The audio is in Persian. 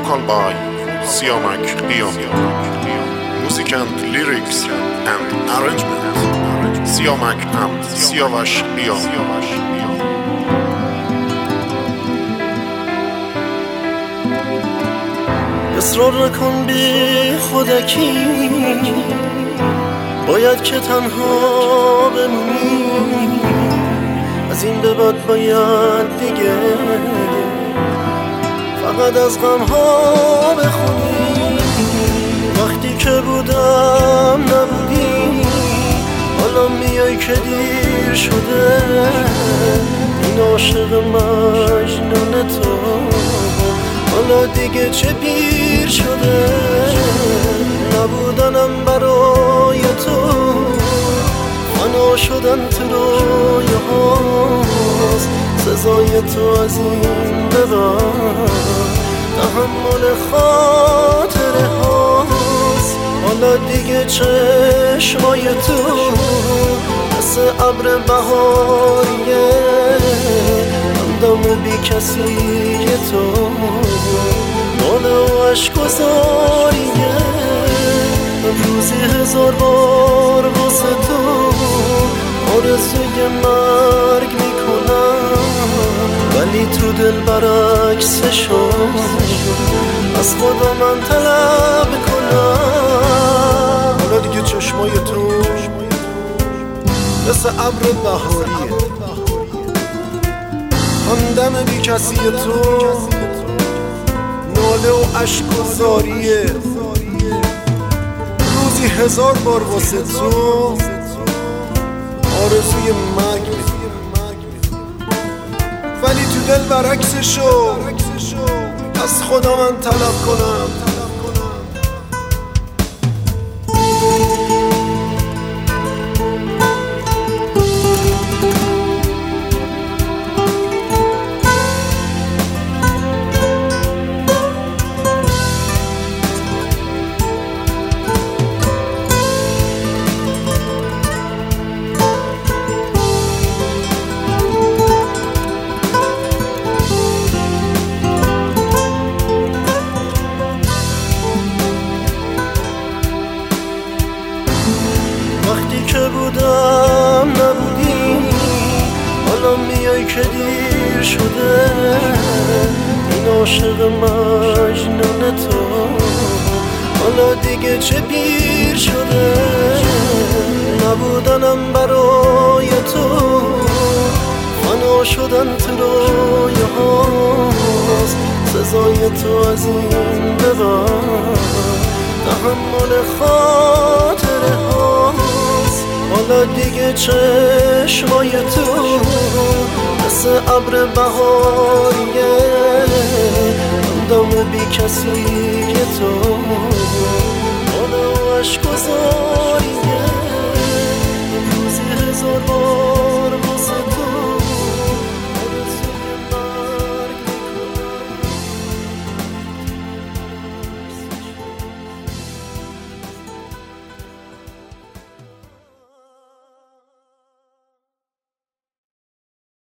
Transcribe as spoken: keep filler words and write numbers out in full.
vocal by Siamak Liam. Music and lyrics and arrangement Siamak and Siavash Liam. اصرار نکن بی خودکی، باید که تنها بمونی. از این به بعد باید دیگه فقط از غم ها بخونی. وقتی که بودم نبودی، حالا میای که دیر شده. این عاشق مجنون تو حالا دیگه چه پیر شده. نبودنم برای تو، فنا شدن تو رویه هاست. سزای تو از این به بعد تحمل خاطره هاست. حالا دیگه چشمای تو مثل ابر بهاریه، همدم بی کسی تو ناله و عشق گذاریه. روزی هزار بار واسه تو آرزوی مرگ میکنم، ولی تو دل برعکسشو از خدا من طلب کنم. حالا دیگه چشمای تو مثل ابر بهاریه، همدم بی کسی تو ناله و عشق گذاریه. روزی هزار بار واسه تو آرزوی مرگ میکنم، ولی تو دل برعکسشو از خدا من طلب کنم. وقتی که بودم نبودی، حالا میای که دیر شده. این عاشق مجنون تو حالا دیگه چه پیر شده. نبودنم برای تو، فنا شدن تو رویه هاست. سزای تو از این به بعد تحمل خاطره هاست. حالا دیگه چشمای تو مثل ابر بهاریه، همدم بی کسی تو ناله و عشق گذاریه. روزی هزار بار